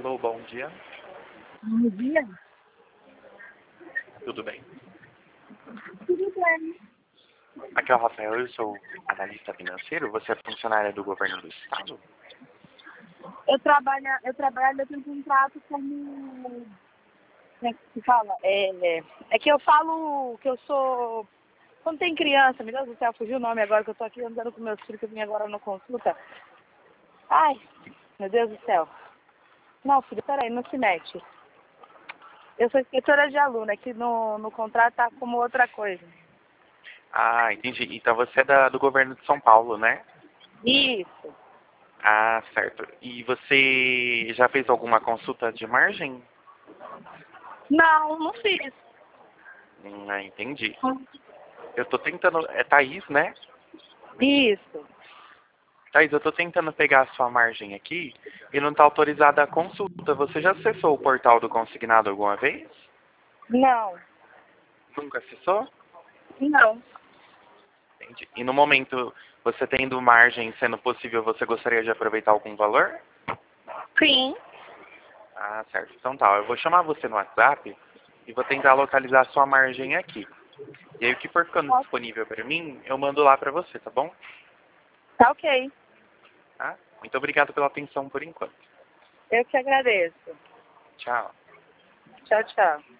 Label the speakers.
Speaker 1: Alô, bom dia.
Speaker 2: Bom dia.
Speaker 1: Tudo bem?
Speaker 2: Tudo bem.
Speaker 1: Aqui é o Rafael, eu sou analista financeiro. Você é funcionária do governo do estado?
Speaker 2: Eu tenho um contrato como... Como é que se fala? É que eu falo que eu sou... Quando tem criança, meu Deus do céu, fugiu o nome agora, que eu tô aqui andando com meus filhos, que eu vim agora na consulta. Ai, meu Deus do céu. Não, filho, peraí, não se mete. Eu sou inspetora de aluno, aqui no contrato tá como outra coisa.
Speaker 1: Ah, entendi. Então você é do governo de São Paulo, né?
Speaker 2: Isso.
Speaker 1: Ah, certo. E você já fez alguma consulta de margem?
Speaker 2: Não, não fiz.
Speaker 1: Entendi. Eu tô tentando... É Thaís, né?
Speaker 2: Isso.
Speaker 1: Thaís, eu tô tentando pegar a sua margem aqui e não tá autorizada a consulta. Você já acessou o portal do consignado alguma vez?
Speaker 2: Não.
Speaker 1: Nunca acessou?
Speaker 2: Não.
Speaker 1: Entendi. E no momento, você tendo margem, sendo possível, você gostaria de aproveitar algum valor?
Speaker 2: Sim.
Speaker 1: Ah, certo. Então tá, eu vou chamar você no WhatsApp e vou tentar localizar a sua margem aqui. E aí o que for ficando disponível para mim, eu mando lá para você, tá bom?
Speaker 2: Tá ok.
Speaker 1: Tá? Muito obrigado pela atenção por enquanto.
Speaker 2: Eu que agradeço.
Speaker 1: Tchau.
Speaker 2: Tchau, tchau.